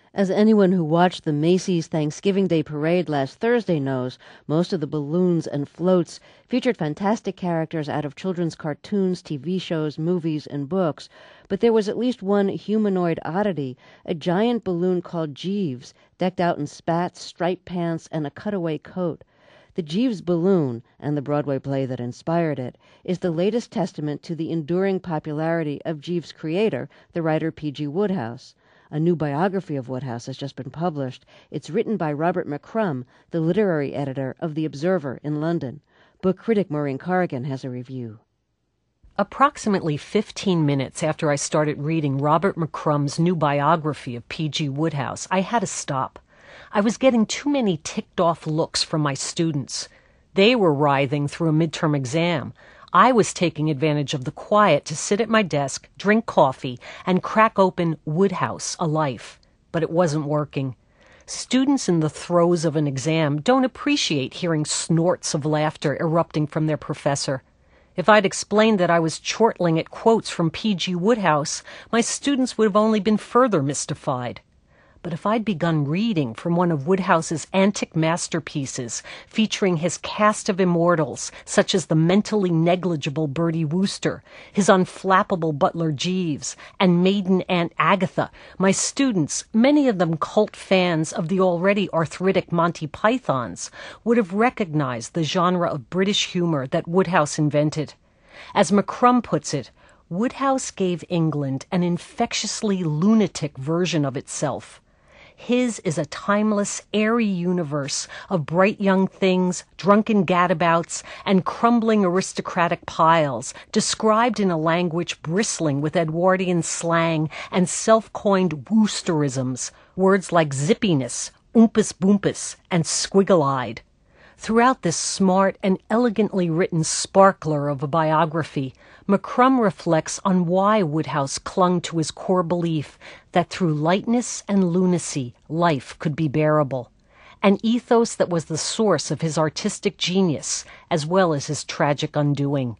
As anyone who watched the Macy's Thanksgiving Day Parade last Thursday knows, most of the balloons and floats featured fantastic characters out of children's cartoons, TV shows, movies, and books, but there was at least one humanoid oddity, a giant balloon called Jeeves, decked out in spats, striped pants, and a cutaway coat. The Jeeves balloon, and the Broadway play that inspired it, is the latest testament to the enduring popularity of Jeeves' creator, the writer P.G. Wodehouse. A new biography of Wodehouse has just been published. It's written by Robert McCrum, the literary editor of The Observer in London. Book critic Maureen Corrigan has a review. Approximately 15 minutes after I started reading Robert McCrum's new biography of P.G. Wodehouse, I had to stop. I was getting too many ticked-off looks from my students. They were writhing through a midterm exam. I was taking advantage of the quiet to sit at my desk, drink coffee, and crack open Wodehouse, A Life. But it wasn't working. Students in the throes of an exam don't appreciate hearing snorts of laughter erupting from their professor. If I'd explained that I was chortling at quotes from P.G. Wodehouse, my students would have only been further mystified. But if I'd begun reading from one of Wodehouse's antic masterpieces, featuring his cast of immortals, such as the mentally negligible Bertie Wooster, his unflappable butler Jeeves, and maiden Aunt Agatha, my students, many of them cult fans of the already arthritic Monty Pythons, would have recognized the genre of British humor that Wodehouse invented. As McCrum puts it, Wodehouse gave England an infectiously lunatic version of itself. His is a timeless, airy universe of bright young things, drunken gadabouts, and crumbling aristocratic piles, described in a language bristling with Edwardian slang and self-coined Woosterisms, words like zippiness, oompus boompus, and squiggle-eyed. Throughout this smart and elegantly written sparkler of a biography, McCrum reflects on why Wodehouse clung to his core belief that through lightness and lunacy, life could be bearable, an ethos that was the source of his artistic genius as well as his tragic undoing.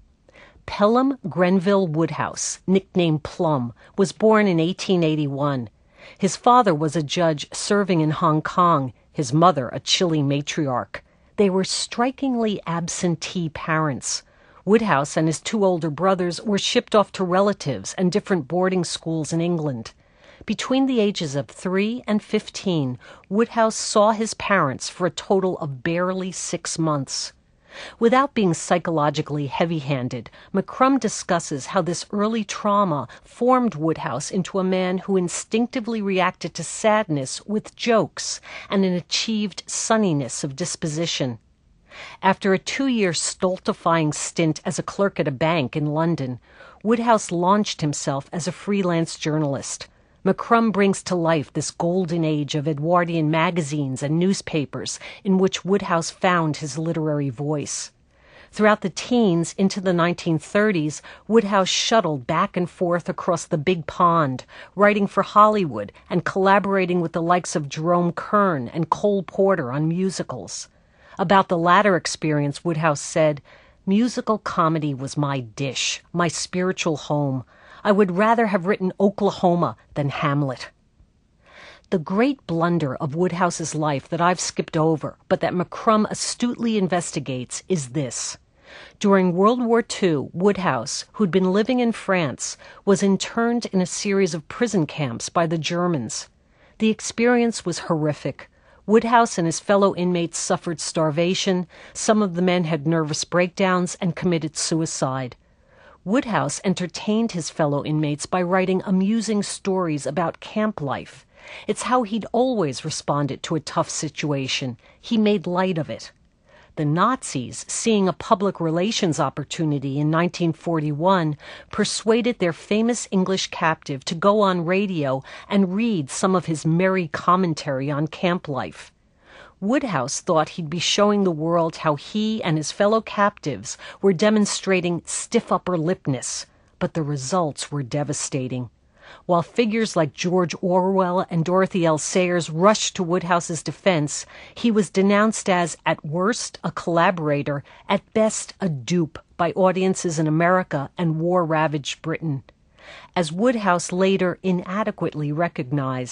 Pelham Grenville Wodehouse, nicknamed Plum, was born in 1881. His father was a judge serving in Hong Kong, his mother a Chile matriarch. They were strikingly absentee parents. Wodehouse and his two older brothers were shipped off to relatives and different boarding schools in England. Between the ages of 3 and 15, Wodehouse saw his parents for a total of barely 6 months. Without being psychologically heavy-handed, McCrum discusses how this early trauma formed Wodehouse into a man who instinctively reacted to sadness with jokes and an achieved sunniness of disposition. After a 2-year stultifying stint as a clerk at a bank in London, Wodehouse launched himself as a freelance journalist. McCrum brings to life this golden age of Edwardian magazines and newspapers in which Wodehouse found his literary voice. Throughout the teens into the 1930s, Wodehouse shuttled back and forth across the big pond, writing for Hollywood and collaborating with the likes of Jerome Kern and Cole Porter on musicals. About the latter experience, Wodehouse said, "Musical comedy was my dish, my spiritual home. I would rather have written Oklahoma than Hamlet." The great blunder of Wodehouse's life that I've skipped over, but that McCrum astutely investigates, is this. During World War II, Wodehouse, who'd been living in France, was interned in a series of prison camps by the Germans. The experience was horrific. Wodehouse and his fellow inmates suffered starvation, some of the men had nervous breakdowns and committed suicide. Wodehouse entertained his fellow inmates by writing amusing stories about camp life. It's how he'd always responded to a tough situation. He made light of it. The Nazis, seeing a public relations opportunity in 1941, persuaded their famous English captive to go on radio and read some of his merry commentary on camp life. Wodehouse thought he'd be showing the world how he and his fellow captives were demonstrating stiff upper lipness, but the results were devastating. While figures like George Orwell and Dorothy L. Sayers rushed to Wodehouse's defense, he was denounced as, at worst, a collaborator, at best, a dupe by audiences in America and war-ravaged Britain. As Wodehouse later inadequately recognized,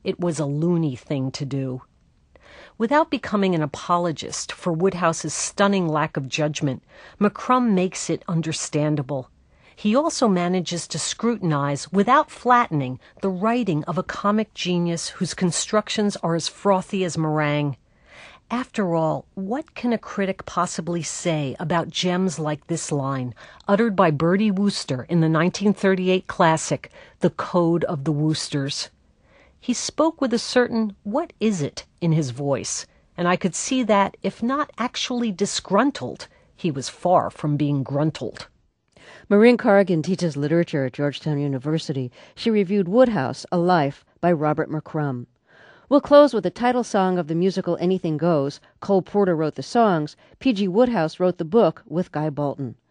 It was a loony thing to do. Without becoming an apologist for Woodhouse's stunning lack of judgment, McCrum makes it understandable. He also manages to scrutinize, without flattening, the writing of a comic genius whose constructions are as frothy as meringue. After all, what can a critic possibly say about gems like this line, uttered by Bertie Wooster in the 1938 classic, The Code of the Woosters? He spoke with a certain "what is it" in his voice, and I could see that, if not actually disgruntled, he was far from being gruntled. Maureen Corrigan teaches literature at Georgetown University. She reviewed Woodhouse, A Life, by Robert McCrum. We'll close with the title song of the musical Anything Goes. Cole Porter wrote the songs. P.G. Wodehouse wrote the book with Guy Bolton.